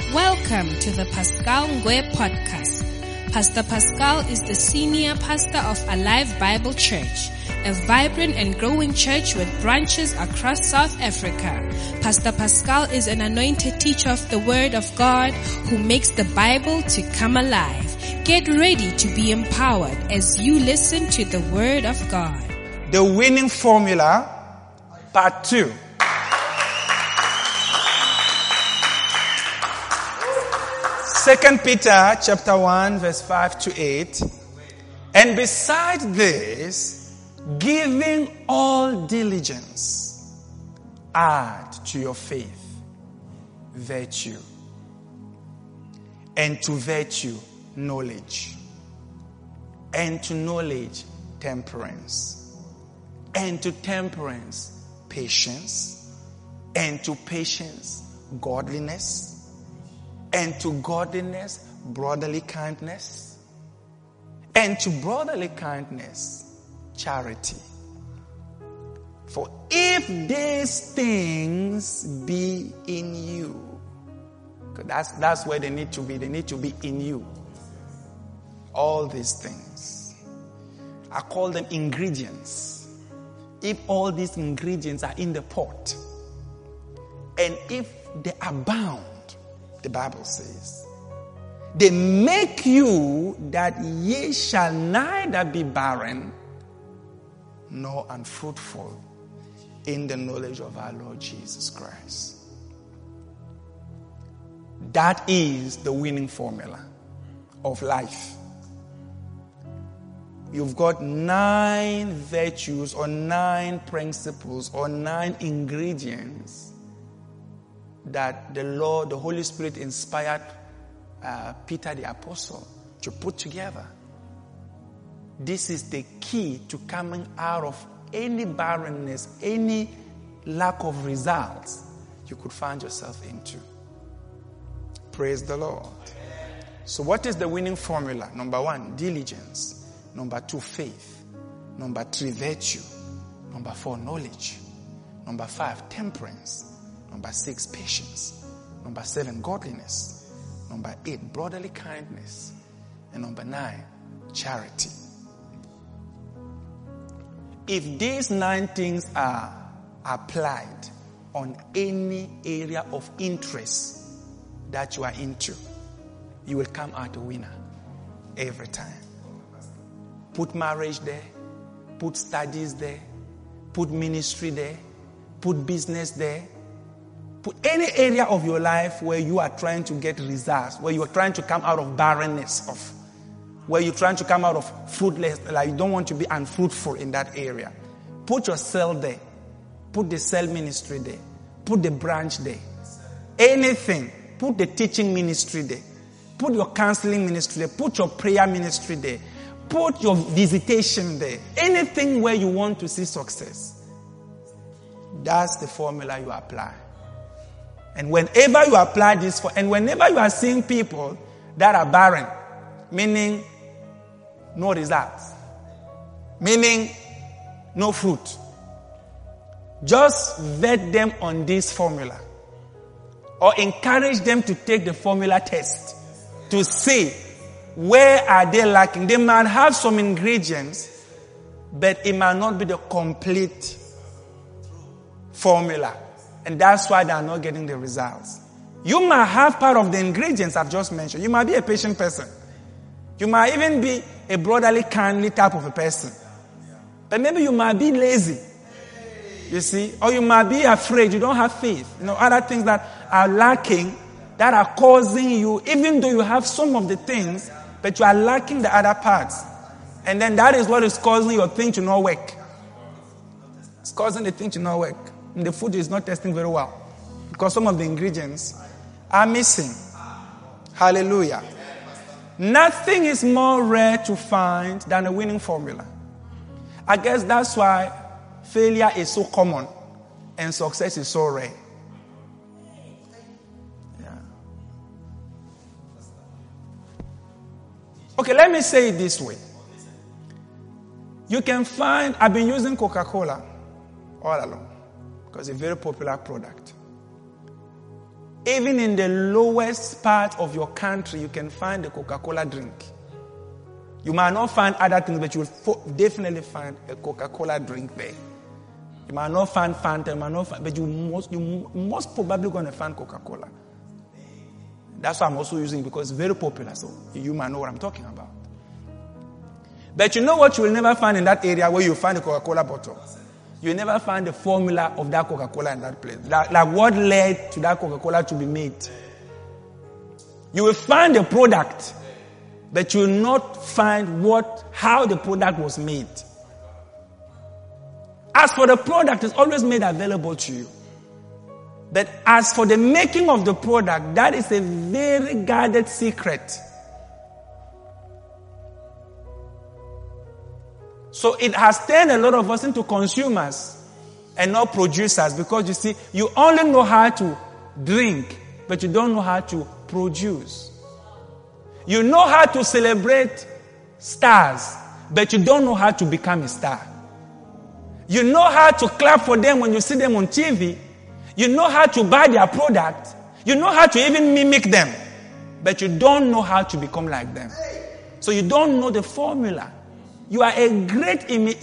Welcome to the Pascal Ngwe podcast. Pastor Pascal is the senior pastor of Alive Bible Church, a vibrant and growing church with branches across South Africa. Pastor Pascal is an anointed teacher of the Word of God who makes the Bible to come alive. Get ready to be empowered as you listen to the Word of God. The winning formula, part 2. Second Peter chapter 1 verse 5 to 8. And besides this, giving all diligence, add to your faith virtue, and to virtue knowledge, and to knowledge temperance, and to temperance patience, and to patience godliness, and to godliness brotherly kindness, and to brotherly kindness charity. For if these things be in you, that's where they need to be. They need to be in you. All these things, I call them ingredients. If all these ingredients are in the pot, and if they abound, the Bible says, they make you that ye shall neither be barren nor unfruitful in the knowledge of our Lord Jesus Christ. That is the winning formula of life. You've got 9 virtues or 9 principles or 9 ingredients that the Lord, the Holy Spirit inspired Peter the Apostle to put together. This is the key to coming out of any barrenness, any lack of results you could find yourself into. Praise the Lord. So what is the winning formula? Number 1, diligence. Number 2, faith. Number 3, virtue. Number 4, knowledge. Number 5, temperance. Number 6, patience. Number 7, godliness. Number 8, brotherly kindness. And number 9, charity. If these 9 things are applied on any area of interest that you are into, you will come out a winner every time. Put marriage there. Put studies there. Put ministry there. Put business there. Put any area of your life where you are trying to get results, where you are trying to come out of barrenness, where you're trying to come out of fruitless, like you don't want to be unfruitful in that area. Put yourself there. Put the cell ministry there. Put the branch there. Anything. Put the teaching ministry there. Put your counseling ministry there. Put your prayer ministry there. Put your visitation there. Anything where you want to see success. That's the formula you apply. And whenever you apply this, and whenever you are seeing people that are barren, meaning no results, meaning no fruit, just vet them on this formula. Or encourage them to take the formula test to see where are they lacking. They might have some ingredients, but it might not be the complete formula. And that's why they are not getting the results. You might have part of the ingredients I've just mentioned. You might be a patient person. You might even be a brotherly, kindly type of a person. But maybe you might be lazy. You see? Or you might be afraid. You don't have faith. Other things that are lacking, that are causing you, even though you have some of the things, but you are lacking the other parts. And then that is what is causing your thing to not work. It's causing the thing to not work. And the food is not tasting very well. Because some of the ingredients are missing. Hallelujah. Nothing is more rare to find than a winning formula. I guess that's why failure is so common and success is so rare. Yeah. Okay, let me say it this way. You can find, I've been using Coca-Cola all along because it's a very popular product. Even in the lowest part of your country, you can find a Coca-Cola drink. You might not find other things, but you will definitely find a Coca-Cola drink there. You might not find Fanta, but you most probably going to find Coca-Cola. That's why I'm also using it, because it's very popular, so you might know what I'm talking about. But you know what you will never find in that area where you find a Coca-Cola bottle? You will never find the formula of that Coca-Cola in that place. Like what led to that Coca-Cola to be made. You will find the product, but you will not find how the product was made. As for the product, it's always made available to you. But as for the making of the product, that is a very guarded secret. So it has turned a lot of us into consumers and not producers, because you see, you only know how to drink, but you don't know how to produce. You know how to celebrate stars, but you don't know how to become a star. You know how to clap for them when you see them on TV. You know how to buy their product. You know how to even mimic them, but you don't know how to become like them. So you don't know the formula. You are a great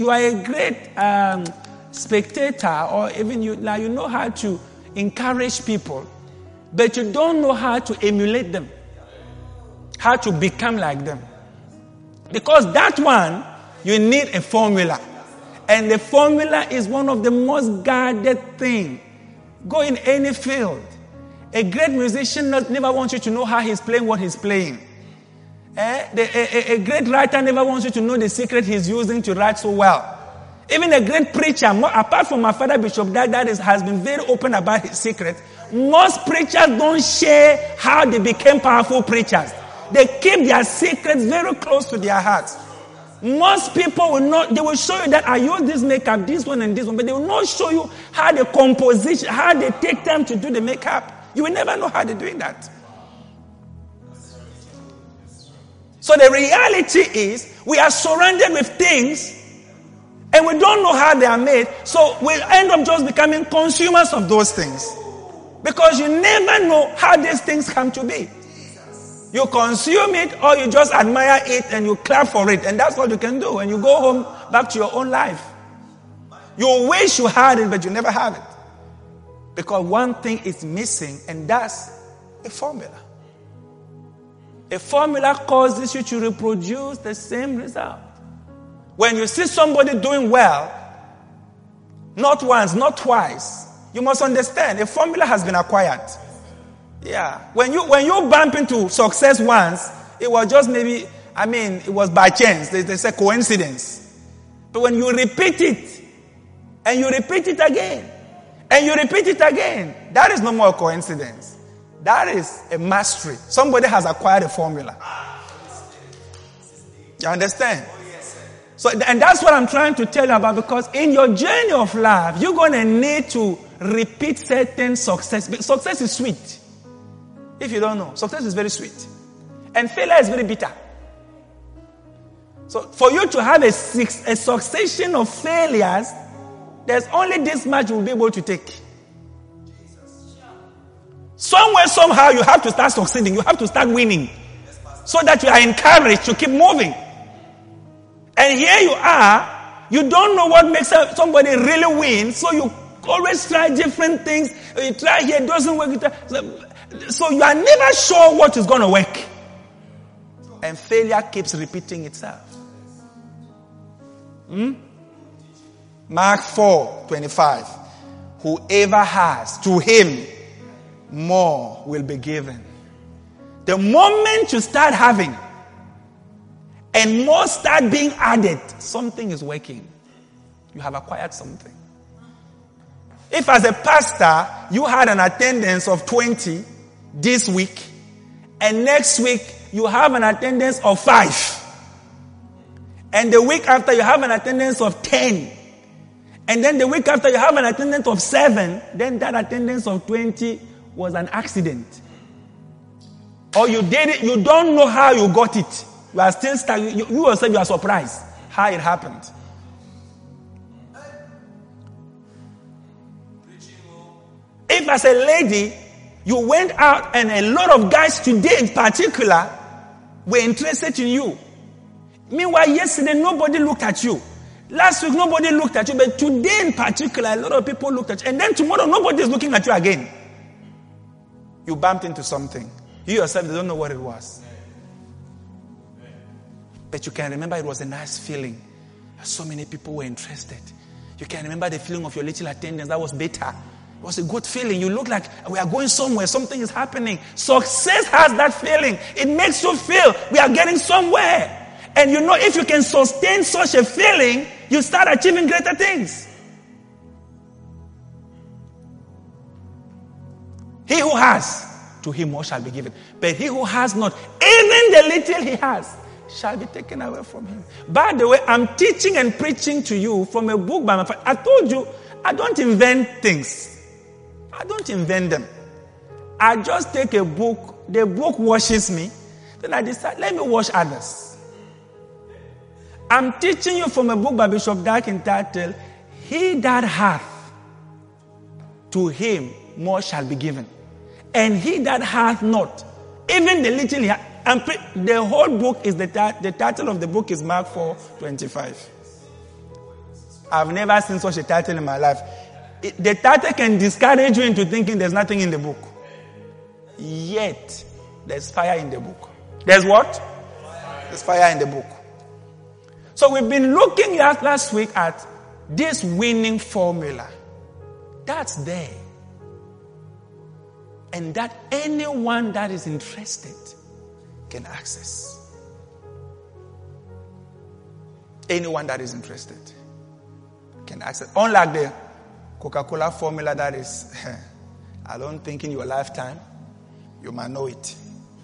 spectator, or even you know how to encourage people, but you don't know how to emulate them, how to become like them. Because that one, you need a formula. And the formula is one of the most guarded things. Go in any field. A great musician never wants you to know how he's playing what he's playing. A great writer never wants you to know the secret he's using to write so well. Even a great preacher, apart from my father Bishop that has been very open about his secret, most preachers don't share how they became powerful preachers. They keep their secrets very close to their hearts. Most people will not, they will show you that I use this makeup, this one and this one, but they will not show you how the composition, how they take time to do the makeup. You will never know how they're doing that. So the reality is, we are surrounded with things and we don't know how they are made. So we end up just becoming consumers of those things. Because you never know how these things come to be. You consume it or you just admire it and you clap for it. And that's what you can do. And you go home back to your own life. You wish you had it, but you never have it. Because one thing is missing, and that's a formula. A formula causes you to reproduce the same result. When you see somebody doing well, not once, not twice, you must understand a formula has been acquired. Yeah. When you bump into success once, it was just maybe, it was by chance. There's a coincidence. But when you repeat it, and you repeat it again, and you repeat it again, that is no more a coincidence. That is a mastery. Somebody has acquired a formula. You understand? So, and that's what I'm trying to tell you about, because in your journey of life, you're going to need to repeat certain success. Success is sweet. If you don't know, success is very sweet. And failure is very bitter. So for you to have a succession of failures, there's only this much you'll be able to take. Somewhere, somehow, you have to start succeeding. You have to start winning. So that you are encouraged to keep moving. And here you are, you don't know what makes somebody really win, so you always try different things. You try here, it doesn't work. So you are never sure what is going to work. And failure keeps repeating itself. Mark 4:25. Whoever has, to him more will be given. The moment you start having and more start being added, something is working. You have acquired something. If as a pastor, you had an attendance of 20 this week, and next week you have an attendance of 5, and the week after you have an attendance of 10, and then the week after you have an attendance of 7, then that attendance of 20 was an accident. Or you did it, you don't know how you got it. You are still stuck. You yourself, you are surprised how it happened. If as a lady, You went out and a lot of guys today in particular were interested in you. Meanwhile, yesterday nobody looked at you. Last week nobody looked at you, but today in particular a lot of people looked at you. And then tomorrow nobody is looking at you again. You bumped into something. You yourself don't know what it was. But you can remember it was a nice feeling. So many people were interested. You can remember the feeling of your little attendance. That was better. It was a good feeling. You look like we are going somewhere. Something is happening. Success has that feeling. It makes you feel we are getting somewhere. And you know, if you can sustain such a feeling, you start achieving greater things. He who has, to him more shall be given. But he who has not, even the little he has, shall be taken away from him. By the way, I'm teaching and preaching to you from a book by my father. I told you, I don't invent things. I don't invent them. I just take a book, the book washes me, then I decide, let me wash others. I'm teaching you from a book by Bishop Dark entitled, He that hath, to him more shall be given. And he that hath not, even the little he hath, the whole book is the title of the book is Mark 4:25. I've never seen such a title in my life. The title can discourage you into thinking there's nothing in the book. Yet, there's fire in the book. There's what? There's fire in the book. So we've been looking at last week at this winning formula. That's there. And that anyone that is interested can access. Anyone that is interested can access. Unlike the Coca-Cola formula that is, I don't think in your lifetime you might know it.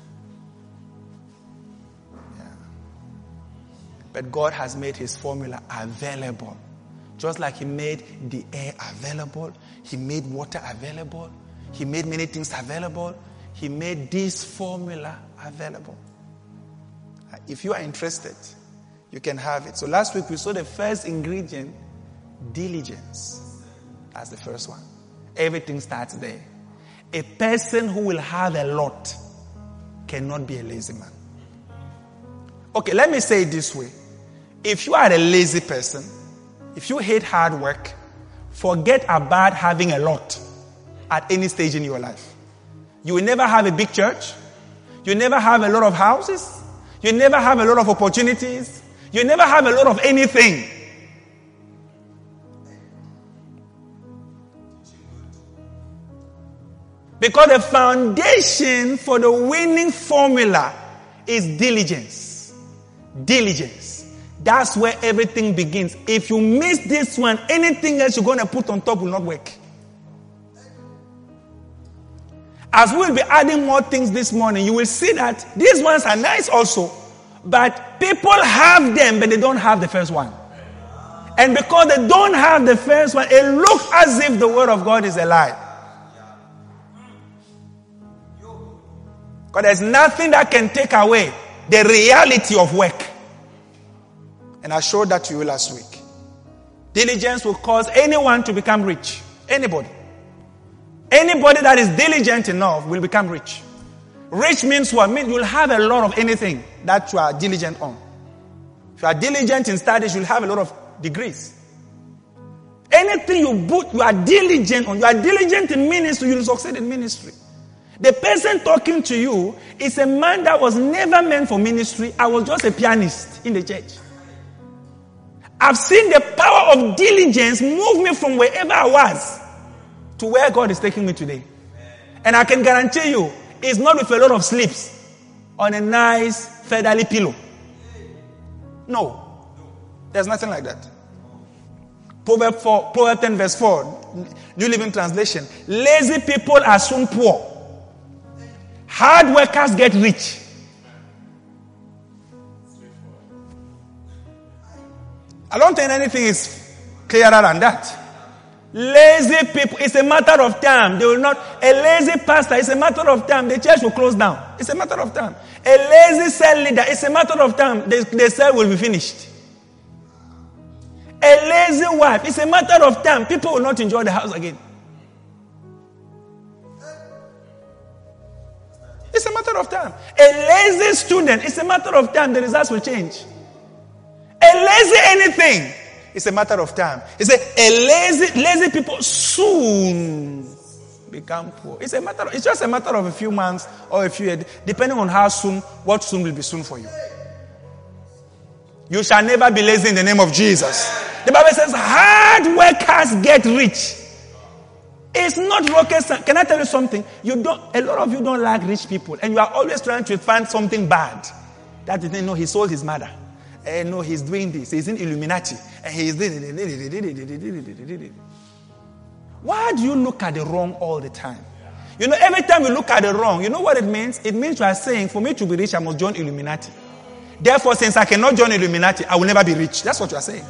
Yeah. But God has made his formula available. Just like he made the air available, he made water available, he made many things available, he made this formula available. If you are interested, you can have it. So last week we saw the first ingredient, diligence. That's the first one. Everything starts there. A person who will have a lot cannot be a lazy man. Okay, let me say it this way. If you are a lazy person, if you hate hard work, forget about having a lot at any stage in your life. You will never have a big church. You never have a lot of houses. You never have a lot of opportunities. You never have a lot of anything. Because the foundation for the winning formula is diligence. Diligence. That's where everything begins. If you miss this one, anything else you're going to put on top will not work. As we'll be adding more things this morning, you will see that these ones are nice also. But people have them, but they don't have the first one. And because they don't have the first one, it looks as if the word of God is a lie. Because there's nothing that can take away the reality of work. And I showed that to you last week. Diligence will cause anyone to become rich. Anybody. Anybody that is diligent enough will become rich. Rich means what? Means you'll have a lot of anything that you are diligent on. If you are diligent in studies, you'll have a lot of degrees. Anything you are diligent on. You are diligent in ministry, you'll succeed in ministry. The person talking to you is a man that was never meant for ministry. I was just a pianist in the church. I've seen the power of diligence move me from wherever I was to where God is taking me today. And I can guarantee you, it's not with a lot of sleeps on a nice featherly pillow. No. There's nothing like that. Proverbs 10 verse 4, New Living Translation. Lazy people are soon poor. Hard workers get rich. I don't think anything is clearer than that. Lazy people, it's a matter of time. They will not, a lazy pastor, it's a matter of time. The church will close down. It's a matter of time. A lazy cell leader, it's a matter of time. The cell will be finished. A lazy wife, it's a matter of time. People will not enjoy the house again. It's a matter of time. A lazy student, it's a matter of time. The results will change. A lazy anything, it's a matter of time. He said, lazy people soon become poor. It's just a matter of a few months or a few years, depending on how soon, what soon will be soon for you. You shall never be lazy in the name of Jesus. The Bible says, hard workers get rich. It's not rocket science. Can I tell you something? A lot of you don't like rich people, and you are always trying to find something bad. That is, he sold his mother. No, he's doing this. He's in Illuminati. And he's why do you look at the wrong all the time? Every time you look at the wrong, you know what it means? It means you are saying, for me to be rich, I must join Illuminati. Therefore, since I cannot join Illuminati, I will never be rich. That's what you are saying.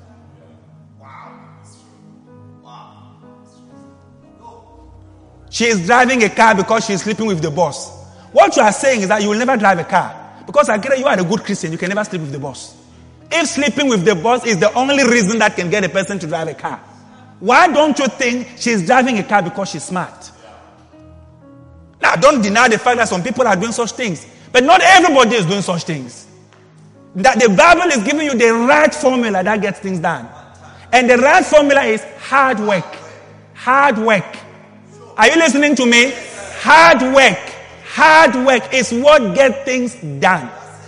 She is driving a car because she is sleeping with the boss. What you are saying is that you will never drive a car. Because I get you are a good Christian, you can never sleep with the boss. If sleeping with the boss is the only reason that can get a person to drive a car, why don't you think she's driving a car because she's smart? Now, don't deny the fact that some people are doing such things. But not everybody is doing such things. That the Bible is giving you the right formula that gets things done. And the right formula is hard work. Hard work. Are you listening to me? Hard work. Hard work is what gets things done.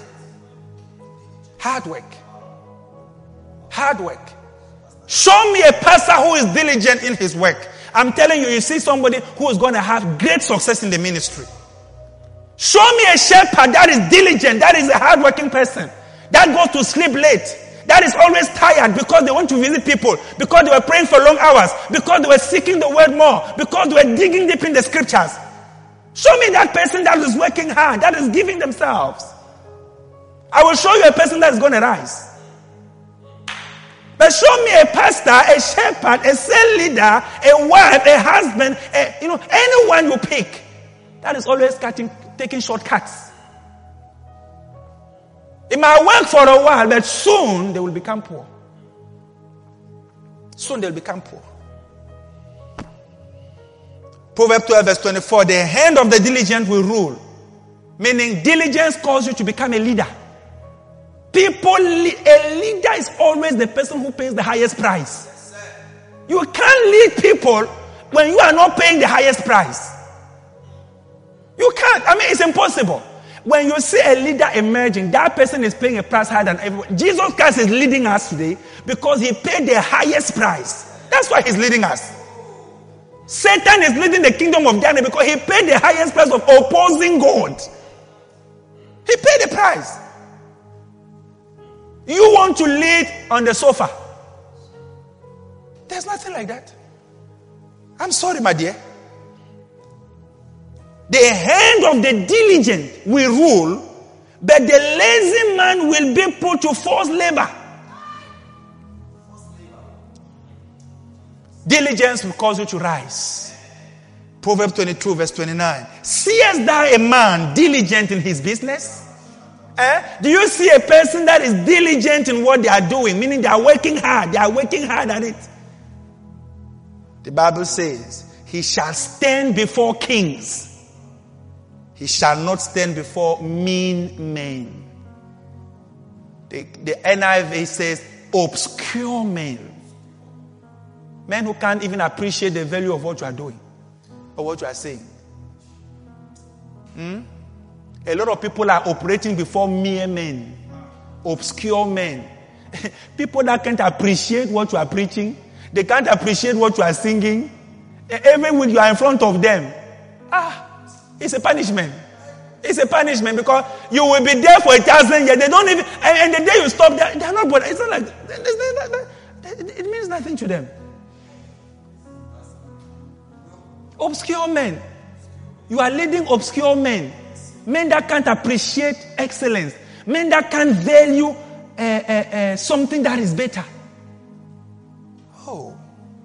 Hard work. Hard work. Show me a pastor who is diligent in his work. I'm telling you, you see somebody who is going to have great success in the ministry. Show me a shepherd that is diligent, that is a hardworking person, that goes to sleep late, that is always tired because they want to visit people, because they were praying for long hours, because they were seeking the word more, because they were digging deep in the scriptures. Show me that person that is working hard, that is giving themselves. I will show you a person that is going to rise. But show me a pastor, a shepherd, a cell leader, a wife, a husband, anyone you pick that is always taking shortcuts. It might work for a while, but soon they will become poor. Soon they will become poor. Proverbs 12 verse 24, the hand of the diligent will rule. Meaning diligence causes you to become a leader. A leader is always the person who pays the highest price. You can't lead people when you are not paying the highest price. You can't. It's impossible. When you see a leader emerging, that person is paying a price higher than everyone. Jesus Christ is leading us today because he paid the highest price. That's why he's leading us. Satan is leading the kingdom of Daniel because he paid the highest price of opposing God. He paid the price. You want to lead on the sofa. There's nothing like that. I'm sorry, my dear. The hand of the diligent will rule, but the lazy man will be put to forced labor. Diligence will cause you to rise. Proverbs 22 verse 29. Seest thou a man diligent in his business? Do you see a person that is diligent in what they are doing? Meaning they are working hard. They are working hard at it. The Bible says, he shall stand before kings. He shall not stand before mean men. The NIV says, obscure men. Men who can't even appreciate the value of what you are doing or what you are saying. A lot of people are operating before mere men, obscure men. People that can't appreciate what you are preaching. They can't appreciate what you are singing. Every week you are in front of them. It's a punishment. It's a punishment because you will be there for 1,000 years. They don't even, and the day you stop, they are not bothered. It's not like, it means nothing to them. Obscure men. You are leading obscure men. Men that can't appreciate excellence. Men that can't value something that is better. Oh.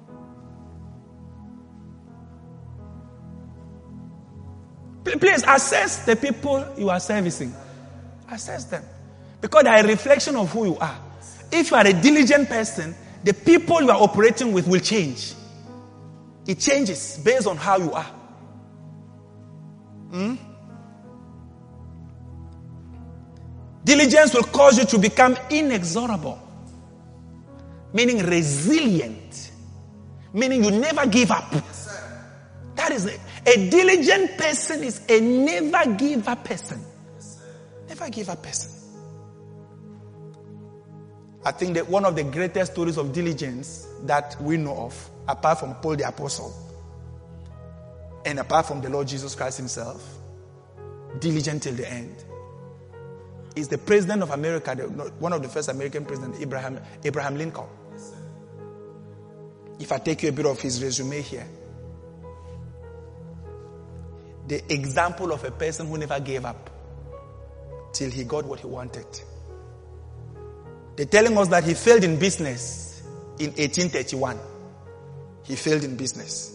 Please assess the people you are servicing. Assess them. Because they are a reflection of who you are. If you are a diligent person, the people you are operating with will change. It changes based on how you are. Diligence will cause you to become inexorable, meaning resilient, meaning you never give up. That is it. A diligent person is a never give up person. Never give up person. I think that one of the greatest stories of diligence that we know of, apart from Paul the Apostle, and apart from the Lord Jesus Christ himself, diligent till the end, is the president of America, one of the first American presidents, Abraham Lincoln. If I take you a bit of his resume here, the example of a person who never gave up till he got what he wanted. They're telling us that he failed in business in 1831. He failed in business.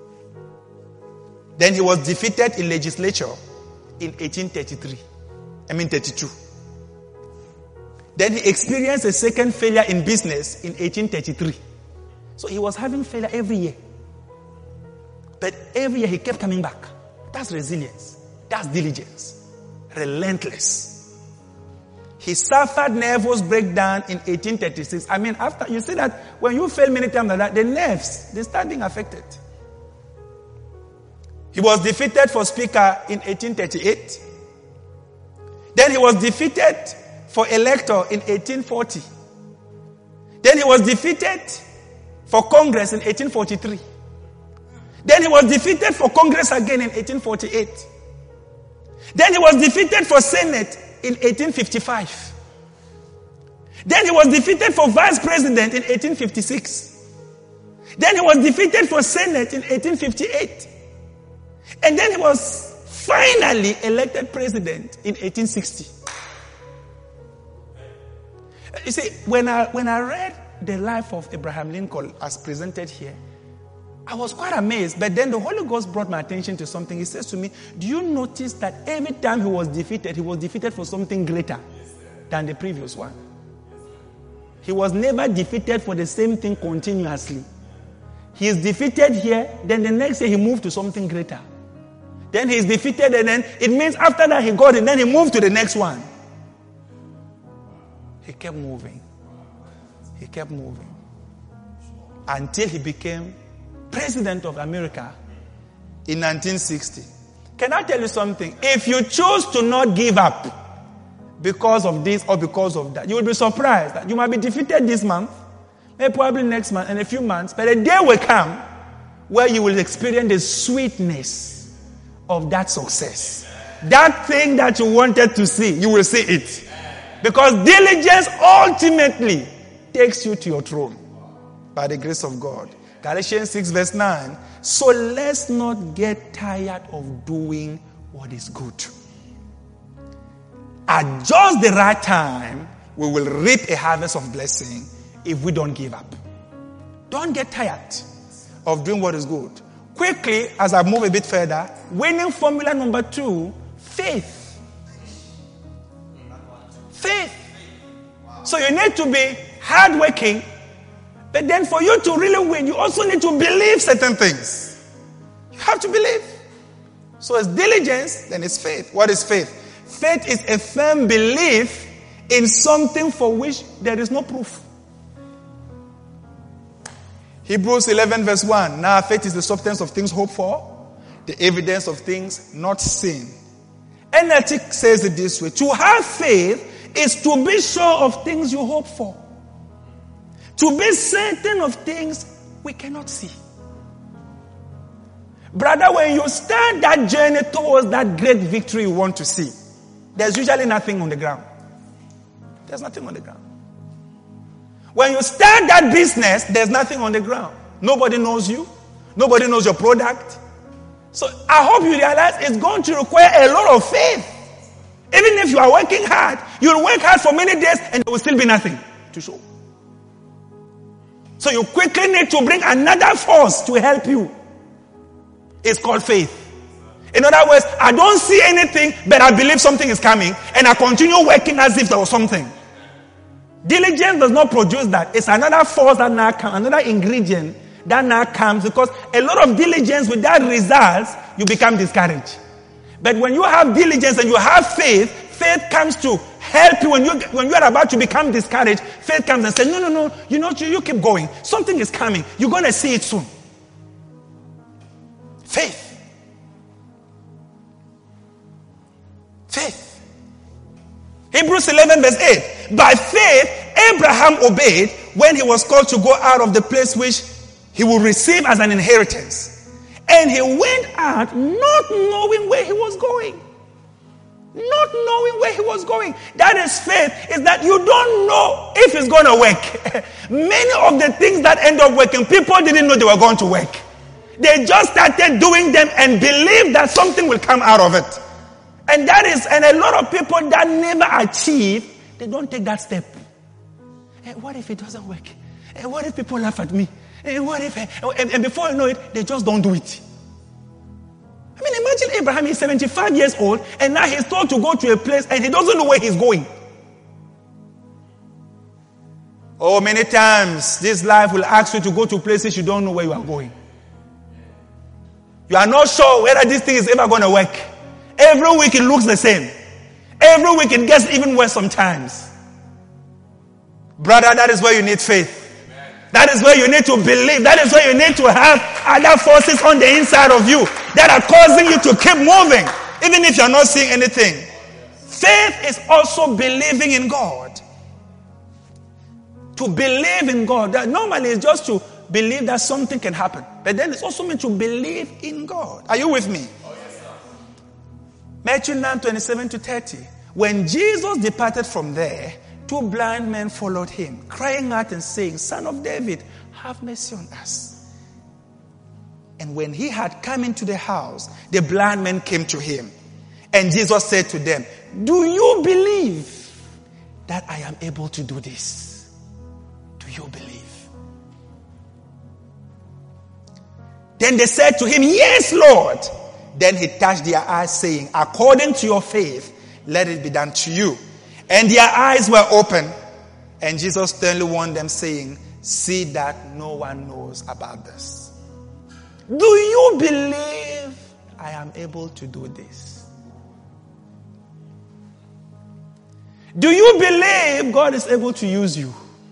Then he was defeated in legislature in 1832. Then he experienced a second failure in business in 1833. So he was having failure every year. But every year he kept coming back. That's resilience. That's diligence. Relentless. He suffered nervous breakdown in 1836. I mean, after you see that when you fail many times like that, the nerves, they start being affected. He was defeated for speaker in 1838. Then he was defeated for elector in 1840. Then he was defeated for Congress in 1843. Then he was defeated for Congress again in 1848. Then he was defeated for Senate in 1855. Then he was defeated for Vice President in 1856. Then he was defeated for Senate in 1858. And then he was finally elected president in 1860. You see, when I read the life of Abraham Lincoln as presented here, I was quite amazed. But then the Holy Ghost brought my attention to something. He says to me, do you notice that every time he was defeated for something greater than the previous one? He was never defeated for the same thing continuously. He is defeated here, then the next year he moved to something greater. Then he's defeated, and then it means after that he got it, then he moved to the next one. He kept moving. He kept moving. Until he became President of America in 1960. Can I tell you something? If you choose to not give up because of this or because of that, you will be surprised that you might be defeated this month, maybe probably next month, and a few months, but a day will come where you will experience the sweetness of that success. That thing that you wanted to see, you will see it. Because diligence ultimately takes you to your throne by the grace of God. Galatians 6 verse 9. So let's not get tired of doing what is good. At just the right time, we will reap a harvest of blessing if we don't give up. Don't get tired of doing what is good. Quickly, as I move a bit further, winning formula number 2, faith. Faith. So you need to be hardworking, but then for you to really win, you also need to believe certain things. You have to believe. So it's diligence, then it's faith. What is faith? Faith is a firm belief in something for which there is no proof. Hebrews 11 verse 1. Now faith is the substance of things hoped for, the evidence of things not seen. NLT says it this way. To have faith is to be sure of things you hope for. To be certain of things we cannot see. Brother, when you start that journey towards that great victory you want to see, there's usually nothing on the ground. There's nothing on the ground. When you start that business, there's nothing on the ground. Nobody knows you. Nobody knows your product. So I hope you realize it's going to require a lot of faith. Even if you are working hard, you'll work hard for many days and there will still be nothing to show. So you quickly need to bring another force to help you. It's called faith. In other words, I don't see anything, but I believe something is coming, and I continue working as if there was something. Diligence does not produce that. It's another force that now comes, another ingredient that now comes, because a lot of diligence without results, you become discouraged. But when you have diligence and you have faith, faith comes to help help you when you are about to become discouraged. Faith comes and says, no, you keep going. Something is coming. You're going to see it soon. Faith. Faith. Hebrews 11 verse 8. By faith, Abraham obeyed when he was called to go out of the place which he would receive as an inheritance. And he went out not knowing where he was going. Not knowing where he was going. That is faith, is that you don't know if it's going to work. Many of the things that end up working, people didn't know they were going to work. They just started doing them and believed that something will come out of it. And a lot of people that never achieve, they don't take that step. What if it doesn't work? What if people laugh at me? What if? And before you know it, they just don't do it. I mean, imagine Abraham is 75 years old and now he's told to go to a place and he doesn't know where he's going. Oh, many times this life will ask you to go to places you don't know where you are going. You are not sure whether this thing is ever going to work. Every week it looks the same. Every week it gets even worse sometimes. Brother, that is where you need faith. That is where you need to believe. That is where you need to have other forces on the inside of you that are causing you to keep moving, even if you're not seeing anything. Faith is also believing in God. To believe in God. That normally is just to believe that something can happen. But then it's also meant to believe in God. Are you with me? Oh, yes, sir. Matthew 9:27-30. When Jesus departed from there, 2 blind men followed him, crying out and saying, Son of David, have mercy on us. And when he had come into the house, the blind men came to him. And Jesus said to them, do you believe that I am able to do this? Do you believe? Then they said to him, yes, Lord. Then he touched their eyes, saying, according to your faith, let it be done to you. And their eyes were open. And Jesus sternly warned them, saying, see that no one knows about this. Do you believe I am able to do this? Do you believe God is able to use you?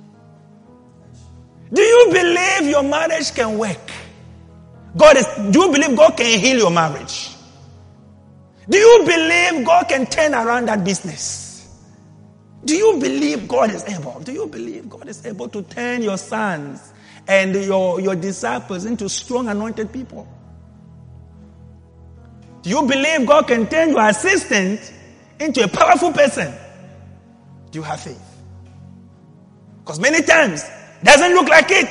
Do you believe your marriage can work? Do you believe God can heal your marriage? Do you believe God can turn around that business? Do you believe God is able? Do you believe God is able to turn your sons and your disciples into strong anointed people? Do you believe God can turn your assistant into a powerful person? Do you have faith? Because many times it doesn't look like it.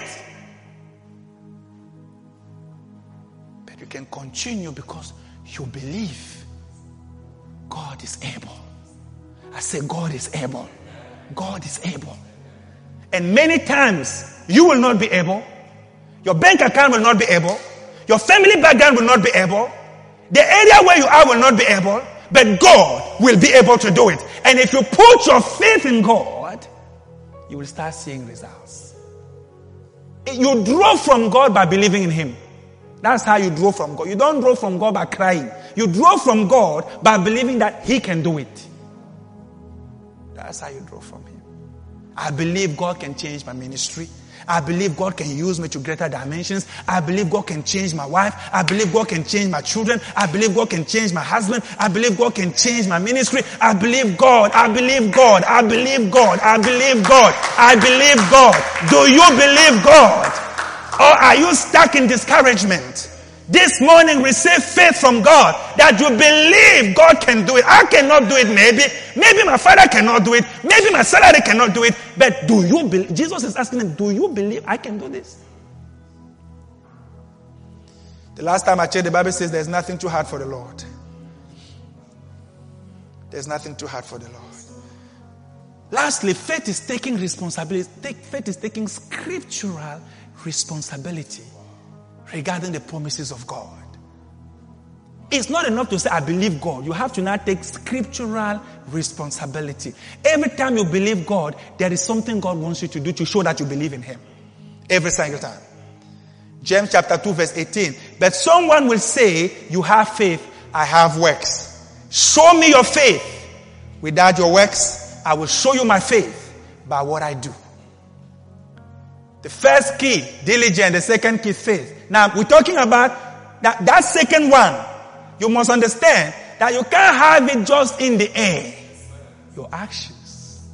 But you can continue because you believe God is able. I say God is able. God is able. And many times you will not be able. Your bank account will not be able. Your family background will not be able. The area where you are will not be able. But God will be able to do it. And if you put your faith in God, you will start seeing results. You draw from God by believing in Him. That's how you draw from God. You don't draw from God by crying. You draw from God by believing that He can do it. That's how you draw from Him. I believe God can change my ministry. I believe God can use me to greater dimensions. I believe God can change my wife. I believe God can change my children. I believe God can change my husband. I believe God can change my ministry. I believe God. I believe God. I believe God. I believe God. I believe God. Do you believe God? Or are you stuck in discouragement? This morning receive faith from God that you believe God can do it. I cannot do it maybe. Maybe my father cannot do it. Maybe my salary cannot do it. But do you believe? Jesus is asking them, do you believe I can do this? The last time I checked, the Bible says there's nothing too hard for the Lord. There's nothing too hard for the Lord. Lastly, faith is taking responsibility. Faith is taking scriptural responsibility regarding the promises of God. It's not enough to say, I believe God. You have to now take scriptural responsibility. Every time you believe God, there is something God wants you to do to show that you believe in Him. Every single time. James chapter 2 verse 18. But someone will say, you have faith, I have works. Show me your faith. Without your works, I will show you my faith by what I do. The first key, diligence. The second key, faith. Now, we're talking about that second one. You must understand that you can't have it just in the air. Your actions.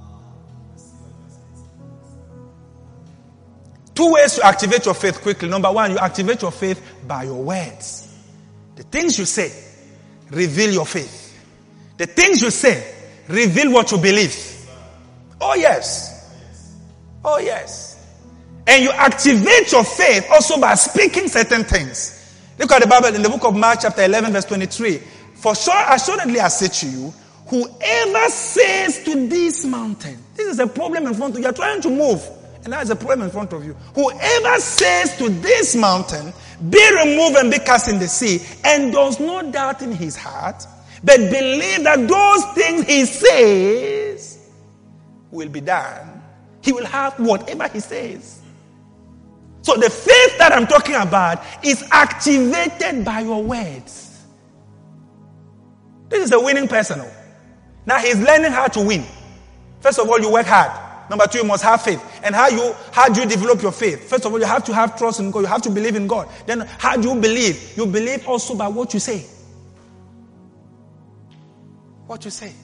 2 ways to activate your faith quickly. Number 1, you activate your faith by your words. The things you say reveal your faith. The things you say reveal what you believe. Oh yes. Oh yes. And you activate your faith also by speaking certain things. Look at the Bible in the book of Mark chapter 11 verse 23. For sure, assuredly I say to you, whoever says to this mountain, this is a problem in front of you, you're trying to move, and that is a problem in front of you. Whoever says to this mountain, be removed and be cast in the sea, and does not doubt in his heart, but believe that those things he says will be done, he will have whatever he says. So the faith that I'm talking about is activated by your words. This is a winning person. Now he's learning how to win. First of all, you work hard. Number 2, you must have faith. And how do you develop your faith? First of all, you have to have trust in God. You have to believe in God. Then how do you believe? You believe also by what you say. What you say.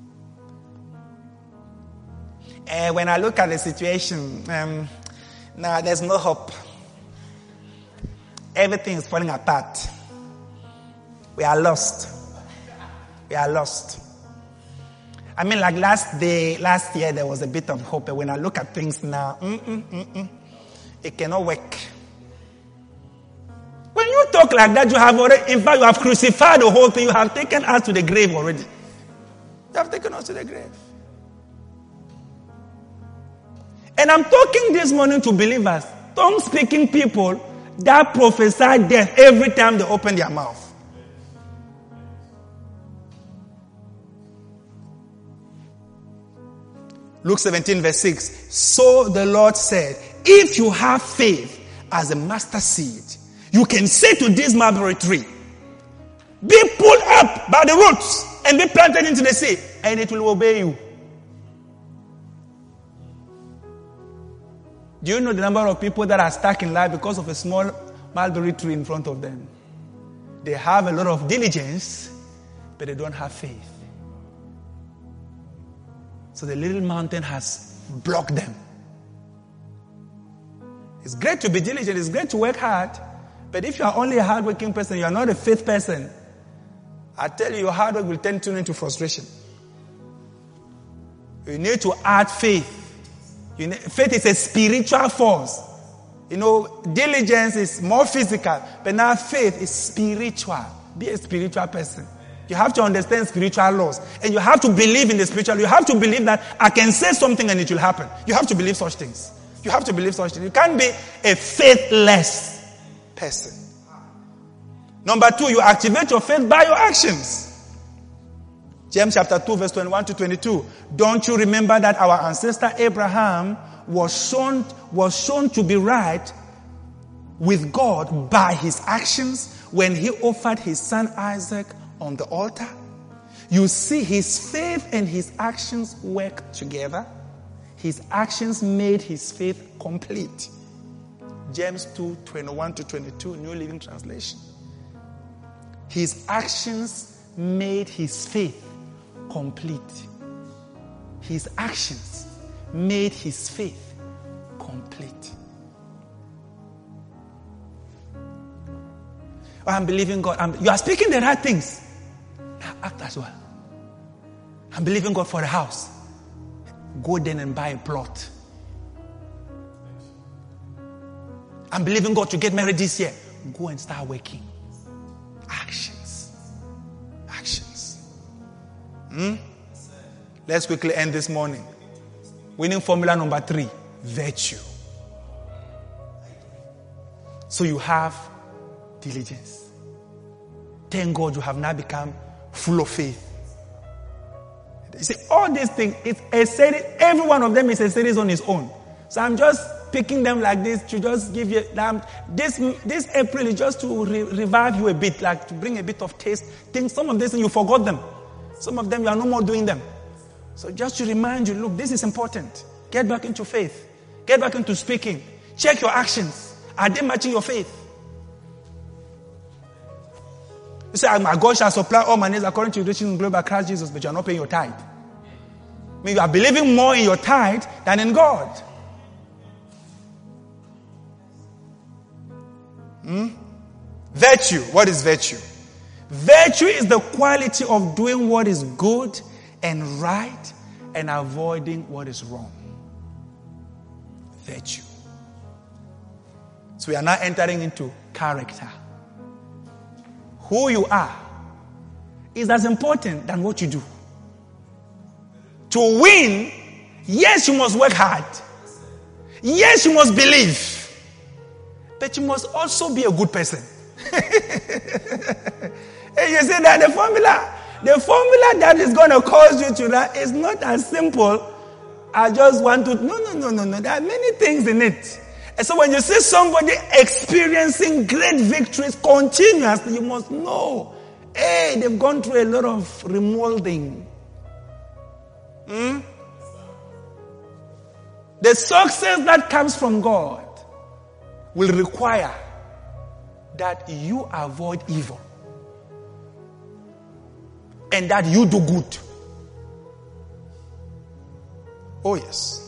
When I look at the situation, now there's no hope. Everything is falling apart. We are lost. We are lost. I mean, like last year, there was a bit of hope. But when I look at things now, it cannot work. When you talk like that, you have already, in fact, you have crucified the whole thing. You have taken us to the grave already. You have taken us to the grave. And I'm talking this morning to believers, tongue-speaking people that prophesy death every time they open their mouth. Luke 17 verse 6. So the Lord said, if you have faith as a mustard seed, you can say to this mulberry tree, be pulled up by the roots and be planted into the sea, and it will obey you. Do you know the number of people that are stuck in life because of a small mulberry tree in front of them? They have a lot of diligence, but they don't have faith. So the little mountain has blocked them. It's great to be diligent. It's great to work hard. But if you are only a hardworking person, you are not a faith person, I tell you, your hard work will turn you into frustration. You need to add faith. Faith is a spiritual force. Diligence is more physical, but now faith is spiritual. Be a spiritual person. You have to understand spiritual laws. And you have to believe in the spiritual. You have to believe that I can say something and it will happen. You have to believe such things. You have to believe such things. You can't be a faithless person. Number 2, you activate your faith by your actions. James chapter 2 verse 21 to 22. Don't you remember that our ancestor Abraham was shown to be right with God by his actions when he offered his son Isaac on the altar? You see, his faith and his actions work together. His actions made his faith complete. James 2, 21 to 22, New Living Translation. His actions made his faith complete. His actions made his faith complete. I'm believing God. You are speaking the right things. Now act as well. I'm believing God for a house. Go then and buy a plot. I'm believing God to get married this year. Go and start working. Actions. Actions. Let's quickly end this morning. Winning formula number 3. Virtue. So you have diligence. Thank God you have now become full of faith. You see, all these things, it's a series, every one of them is a series on its own. So I'm just picking them like this to just give you, this April is just to revive you a bit, like to bring a bit of taste. Some of these things you forgot them. Some of them you are no more doing them. So just to remind you, look, this is important. Get back into faith. Get back into speaking. Check your actions. Are they matching your faith? You say, my God shall supply all my needs according to the riches and glory by Christ Jesus, but you are not paying your tithe. I mean, you are believing more in your tithe than in God. Virtue. What is virtue? Virtue is the quality of doing what is good and right and avoiding what is wrong. Virtue. So we are now entering into character. Who you are is as important than what you do. To win, yes, you must work hard. Yes, you must believe. But you must also be a good person. And you see that the formula that is going to cause you to that is not as simple. I just want to, no. There are many things in it. And so when you see somebody experiencing great victories continuously, you must know, hey, they've gone through a lot of remolding. The success that comes from God will require that you avoid evil and that you do good. Oh yes.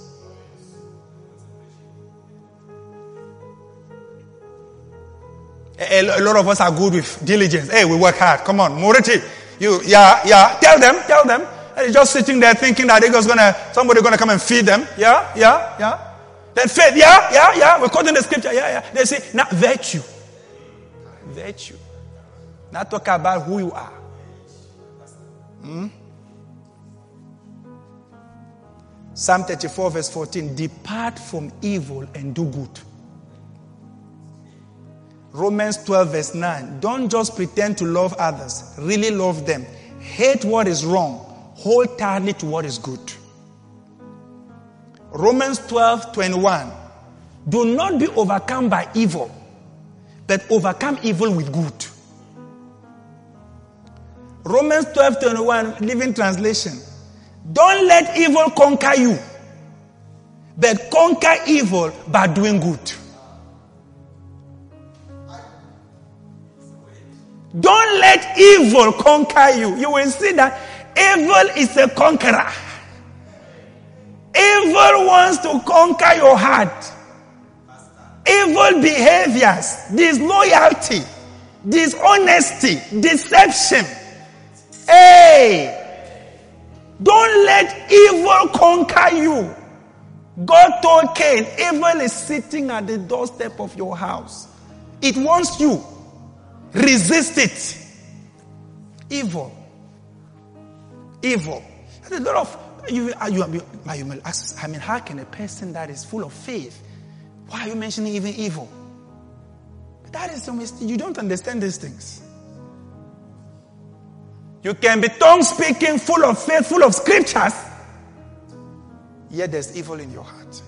A lot of us are good with diligence. Hey, we work hard. Come on, Mority. Yeah. Tell them. And they're just sitting there thinking that somebody gonna come and feed them. Yeah. Then faith. Yeah. We're quoting the scripture. Yeah. They say, now virtue. Now talk about who you are. Psalm 34 verse 14. Depart from evil and do good. Romans 12 verse 9. Don't just pretend to love others. Really love them. Hate what is wrong. Hold tightly to what is good. Romans 12:21. Do not be overcome by evil, but overcome evil with good. Romans 12:21, Living Translation. Don't let evil conquer you, but conquer evil by doing good. Don't let evil conquer you. You will see that evil is a conqueror. Evil wants to conquer your heart. Evil behaviors, disloyalty, dishonesty, deception. Hey! Don't let evil conquer you. God told Cain, evil is sitting at the doorstep of your house. It wants you. Resist it. Evil. There's a lot of you may ask, how can a person that is full of faith, why are you mentioning even evil? That is you don't understand these things. You can be tongue speaking, full of faith, full of scriptures, yet there's evil in your heart.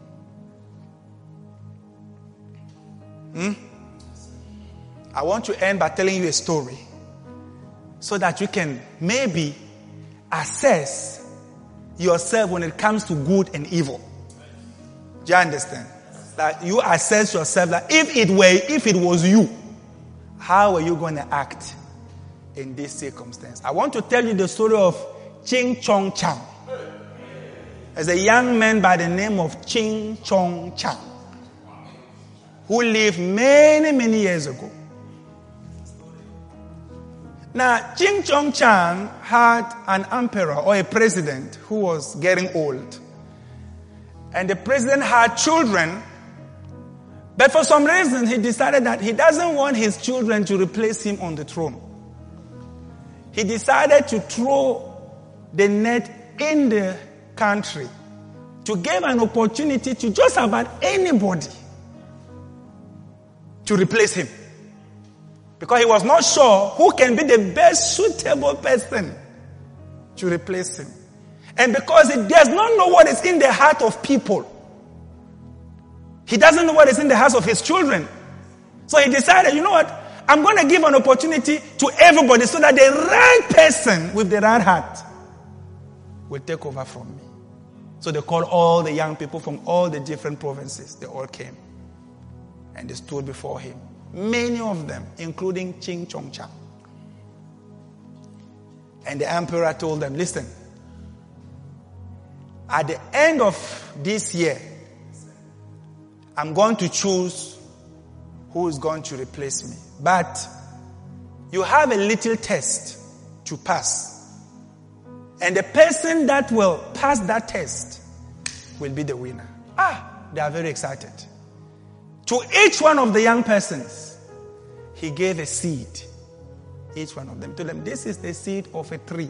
I want to end by telling you a story so that you can maybe assess yourself when it comes to good and evil. Do you understand? That you assess yourself that if it was you, how are you going to act in this circumstance? I want to tell you the story of Ching Chong Chang. There's a young man by the name of Ching Chong Chang who lived many, many years ago. Now, Ching Chong Chang had an emperor or a president who was getting old. And the president had children, but for some reason he decided that he doesn't want his children to replace him on the throne. He decided to throw the net in the country to give an opportunity to just about anybody to replace him. Because he was not sure who can be the best suitable person to replace him. And because he does not know what is in the heart of people. He doesn't know what is in the hearts of his children. So he decided, you know what? I'm going to give an opportunity to everybody so that the right person with the right heart will take over from me. So they called all the young people from all the different provinces. They all came. And they stood before him. Many of them, including Ching Chong Chang. And the emperor told them, listen, at the end of this year, I'm going to choose who is going to replace me. But you have a little test to pass. And the person that will pass that test will be the winner. They are very excited. To each one of the young persons, he gave a seed. Each one of them. Told them, this is the seed of a tree.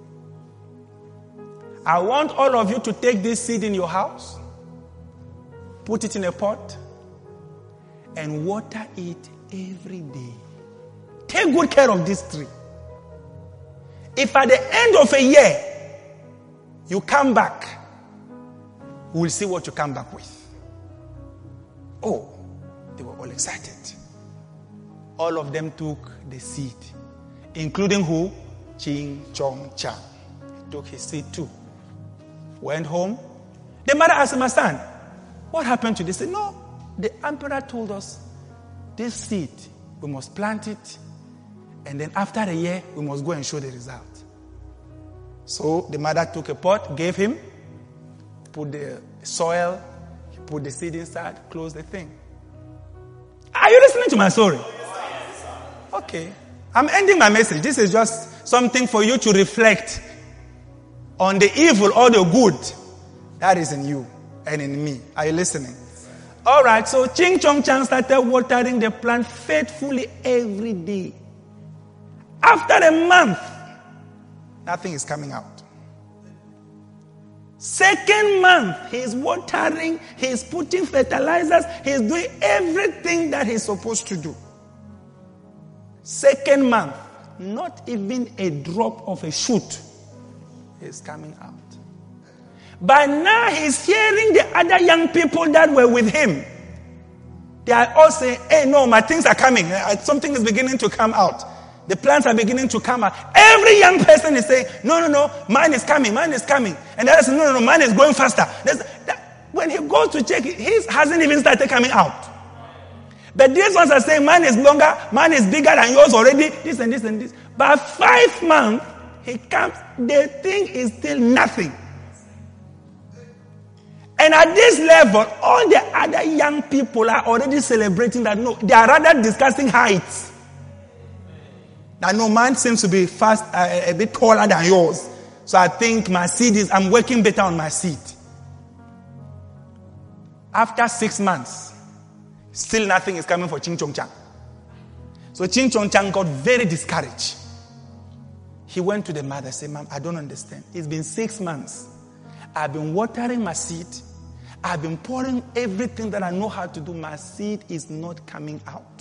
I want all of you to take this seed in your house, put it in a pot, and water it every day. Take good care of this tree. If at the end of a year, you come back, we'll see what you come back with. Oh, they were all excited. All of them took the seed, including who? Ching Chong Chang. He took his seed too. Went home. The mother asked him, my son, what happened to this? He said, no, the emperor told us this seed, we must plant it, and then after a year, we must go and show the result. So the mother took a pot, gave him, put the soil, he put the seed inside, closed the thing. Are you listening to my story? Okay. I'm ending my message. This is just something for you to reflect on the evil or the good that is in you and in me. Are you listening? All right. So Ching Chong Chang started watering the plant faithfully every day. After a month, nothing is coming out. Second month, he's watering, he's putting fertilizers, he's doing everything that he's supposed to do. Second month, not even a drop of a shoot is coming out. By now, he's hearing the other young people that were with him. They are all saying, hey, no, my things are coming. Something is beginning to come out. The plants are beginning to come out. Every young person is saying, no, mine is coming. And the other says, no, mine is going faster. When he goes to check, his hasn't even started coming out. But these ones are saying, mine is longer, mine is bigger than yours already, this and this and this. By 5 months, he comes, the thing is still nothing. And at this level, all the other young people are already celebrating that, no, they are rather discussing heights. That no, mine seems to be fast, a bit taller than yours. So I think I'm working better on my seed. After 6 months, still nothing is coming for Ching Chong Chang. So Ching Chong Chang got very discouraged. He went to the mother and said, Mom, I don't understand. It's been 6 months. I've been watering my seed. I've been pouring everything that I know how to do. My seed is not coming out.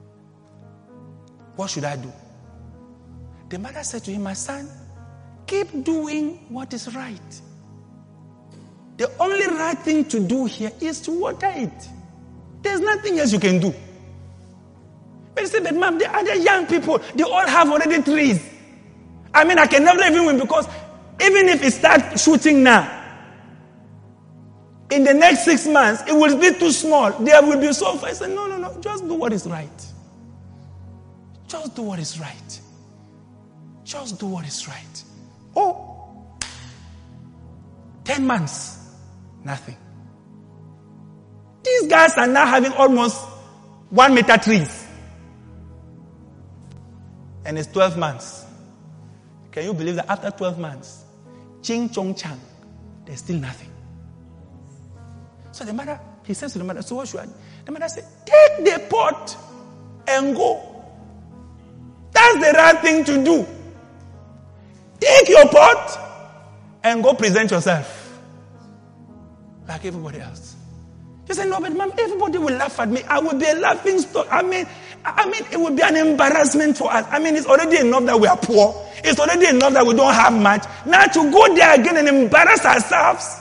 What should I do? The mother said to him, my son, keep doing what is right. The only right thing to do here is to water it. There's nothing else you can do. But he said, but mom, the other young people, they all have already trees. I mean, I can never even win because even if it starts shooting now, in the next 6 months, it will be too small. There will be so far. I said, no, just do what is right. Just do what is right. Just do what is right. 10 months, nothing. These guys are now having almost 1 meter trees. And it's 12 months. Can you believe that after 12 months, Ching Chong Chang, there's still nothing. So he says to the mother, so what should I do? The mother said, take the pot and go. That's the right thing to do. Take your pot and go present yourself like everybody else. She said, no, but mom, everybody will laugh at me. I will be a laughing stock. I mean, it will be an embarrassment for us. I mean, it's already enough that we are poor. It's already enough that we don't have much. Now to go there again and embarrass ourselves.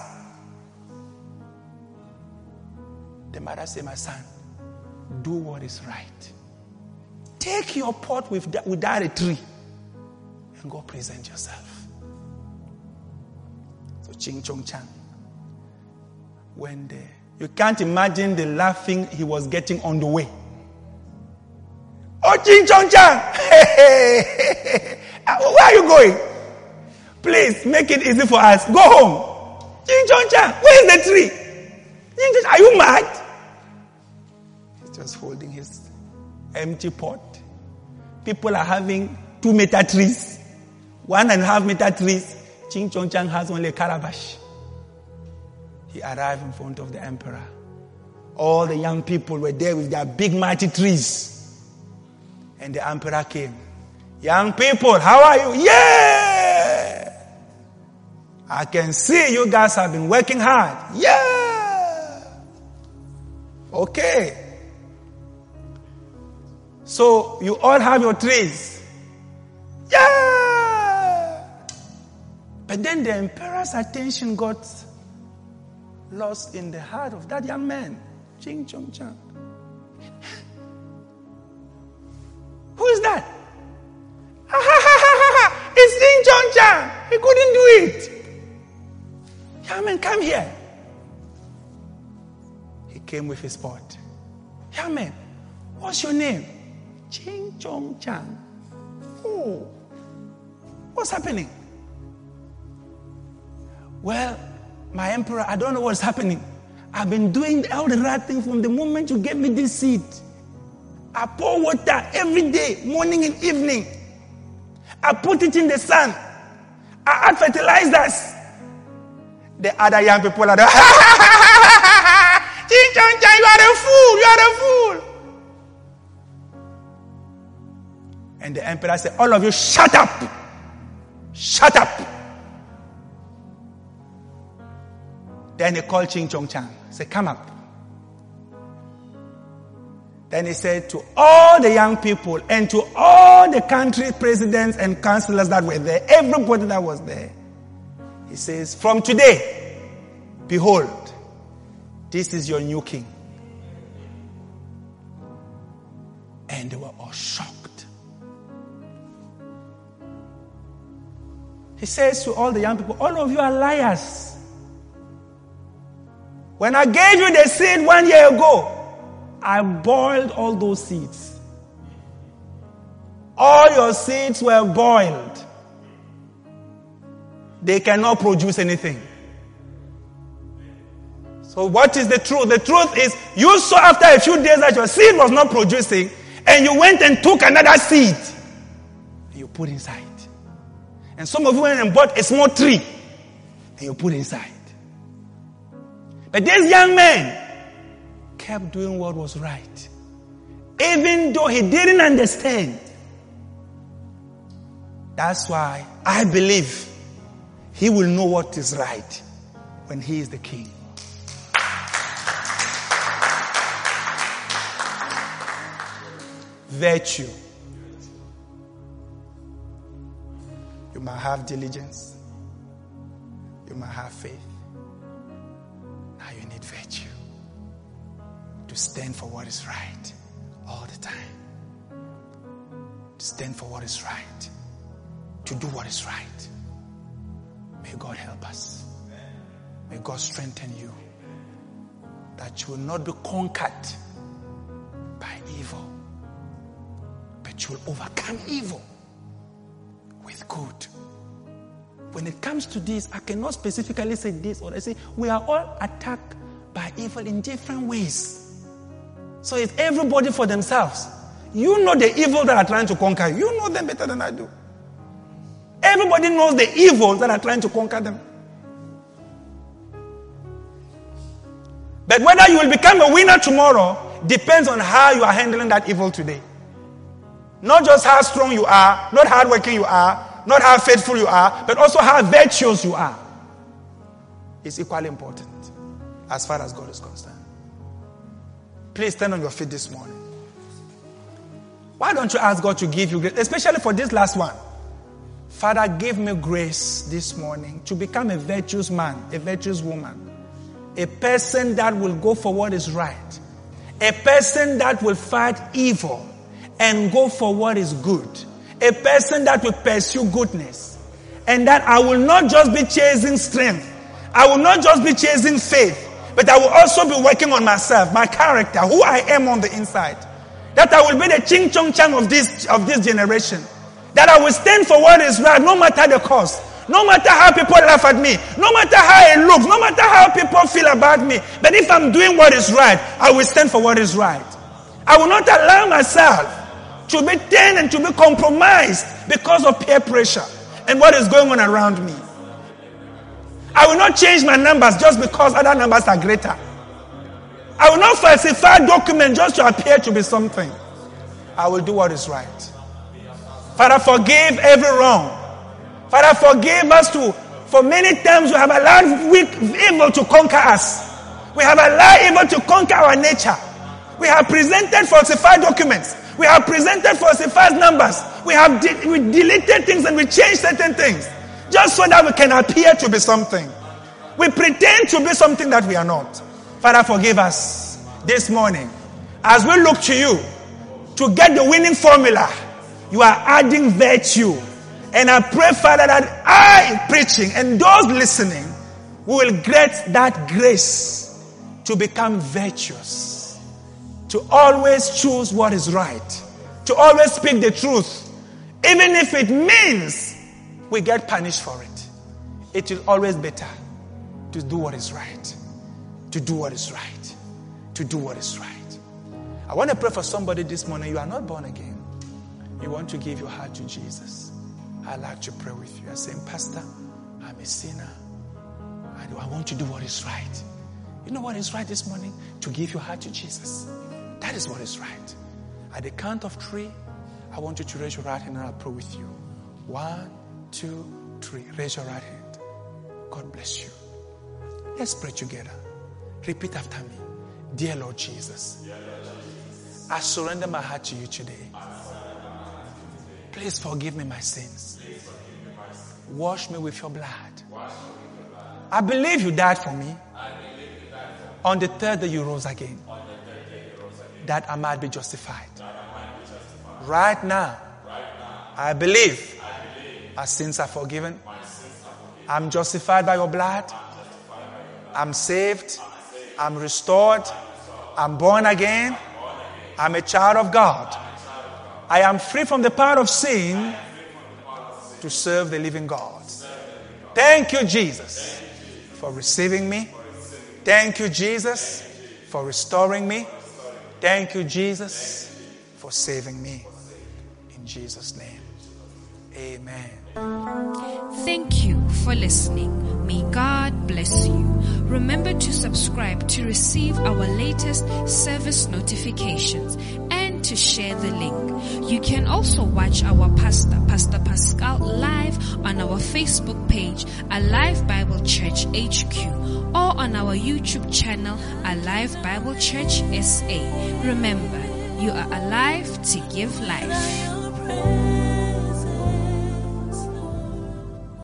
The mother said, my son, do what is right. Take your pot without a tree and go present yourself. So Ching Chong Chang went there. You can't imagine the laughing he was getting on the way. Oh, Ching Chong Chang! Where are you going? Please, make it easy for us. Go home. Ching Chong Chang, where is the tree? Are you mad? He's just holding his empty pot. People are having 2-meter trees, 1.5-meter trees. Ching Chong Chang has only a calabash. He arrived in front of the emperor. All the young people were there with their big mighty trees. And the emperor came. Young people, how are you? Yeah! I can see you guys have been working hard. Yeah! Okay. So you all have your trees. Yeah! But then the emperor's attention got lost in the heart of that young man, Ching Chong Chang. Who is that? It's Ching Chong Chang. He couldn't do it. Young man, come here. He came with his pot. Young man, what's your name? Ching Chong Chang. Oh, what's happening? Well, my emperor, I don't know what's happening. I've been doing all the right things from the moment you gave me this seed. I pour water every day, morning and evening. I put it in the sun. I add fertilizers. The other young people are like, Ching Chong Chang, you are a fool, you are a fool. And the emperor said, all of you, shut up. Shut up. Then he called Ching Chong Chang. He said, come up. Then he said to all the young people and to all the country presidents and councillors that were there, everybody that was there, he says, from today, behold, this is your new king. And they were all shocked. He says to all the young people, all of you are liars. When I gave you the seed 1 year ago, I boiled all those seeds. All your seeds were boiled. They cannot produce anything. So what is the truth? The truth is you saw after a few days that your seed was not producing and you went and took another seed and you put inside. And some of you went and bought a small tree and you put inside. But this young man kept doing what was right. Even though he didn't understand. That's why I believe he will know what is right when he is the king. Virtue. You might have diligence. You might have faith. Now you need virtue. To stand for what is right all the time. To stand for what is right. To do what is right. May God help us. May God strengthen you. That you will not be conquered by evil. But you will overcome evil with good. When it comes to this, I cannot specifically say this or I say we are all attacked by evil in different ways. So it's everybody for themselves. You know the evil that are trying to conquer you. You know them better than I do. Everybody knows the evils that are trying to conquer them. But whether you will become a winner tomorrow depends on how you are handling that evil today. Not just how strong you are, not how hardworking you are, not how faithful you are, but also how virtuous you are. It's equally important as far as God is concerned. Please stand on your feet this morning. Why don't you ask God to give you grace, especially for this last one? Father, give me grace this morning to become a virtuous man, a virtuous woman, a person that will go for what is right, a person that will fight evil and go for what is good, a person that will pursue goodness, and that I will not just be chasing strength, I will not just be chasing faith, but I will also be working on myself, my character, who I am on the inside. That I will be the ching chong chang of this generation. That I will stand for what is right, no matter the cost. No matter how people laugh at me. No matter how it looks. No matter how people feel about me. But if I'm doing what is right, I will stand for what is right. I will not allow myself to be turned and to be compromised because of peer pressure and what is going on around me. I will not change my numbers just because other numbers are greater. I will not falsify documents just to appear to be something. I will do what is right. Father, forgive every wrong. Father, forgive us for many times we have allowed evil to conquer us. We have allowed evil to conquer our nature. We have presented falsified documents. We have presented falsified numbers. We deleted things and we changed certain things just so that we can appear to be something. We pretend to be something that we are not. Father, forgive us this morning. As we look to you to get the winning formula, you are adding virtue. And I pray, Father, that I preaching and those listening will get that grace to become virtuous. To always choose what is right. To always speak the truth. Even if it means we get punished for it. It is always better to do what is right. To do what is right. To do what is right. I want to pray for somebody this morning. You are not born again. You want to give your heart to Jesus. I'd like to pray with you. I'm saying, Pastor, I'm a sinner. And I want to do what is right. You know what is right this morning? To give your heart to Jesus. That is what is right. At the count of 3, I want you to raise your right hand and I'll pray with you. 1, 2, 3. Raise your right hand. God bless you. Let's pray together. Repeat after me. Dear Lord Jesus, I surrender my heart to you today. Please forgive me my sins. Wash me with your blood. I believe you died for me. On the 3rd day you rose again. That I might be justified. Right now, I believe my sins are forgiven. I'm justified by your blood. I'm saved. I'm restored. I'm born again. I'm a child of God. I am free from the power of sin to serve the living God. Thank you, Jesus, for receiving me. Thank you, Jesus, for restoring me. Thank you, Jesus, for saving me. In Jesus' name, amen. Thank you for listening. May God bless you. Remember to subscribe to receive our latest service notifications and to share the link. You can also watch our pastor, Pastor Pascal, live on our Facebook page, Alive Bible Church HQ, or on our YouTube channel, Alive Bible Church SA. Remember, you are alive to give life.